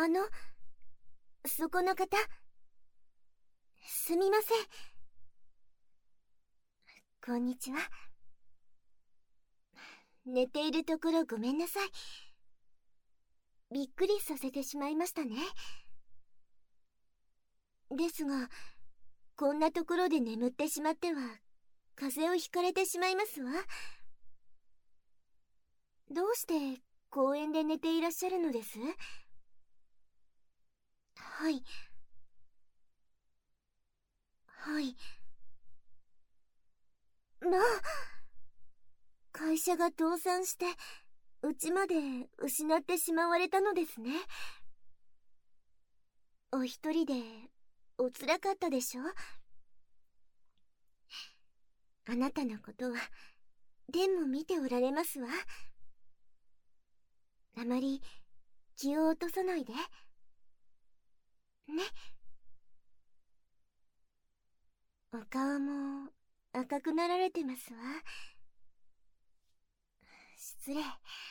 そこの方、すみません。こんにちは。寝ているところごめんなさい。びっくりさせてしまいましたね。ですが、こんなところで眠ってしまっては風邪をひかれてしまいますわ。どうして公園で寝ていらっしゃるのです？はい。はい。まあ、会社が倒産して家まで失ってしまわれたのですね。お一人でおつらかったでしょ？あなたのことはでも見ておられますわ。あまり気を落とさないでね。お顔も赤くなられてますわ。失礼。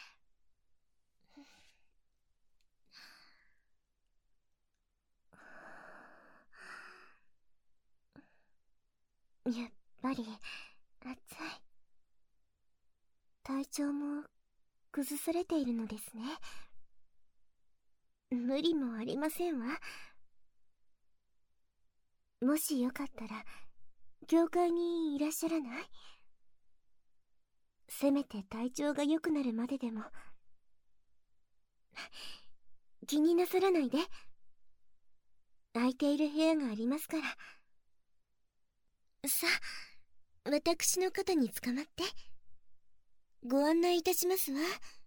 やっぱり暑い。体調も崩されているのですね。無理もありませんわ。もしよかったら教会にいらっしゃらない？せめて体調が良くなるまででも。気になさらないで。空いている部屋がありますから。さあ、私の肩につかまって。ご案内いたしますわ。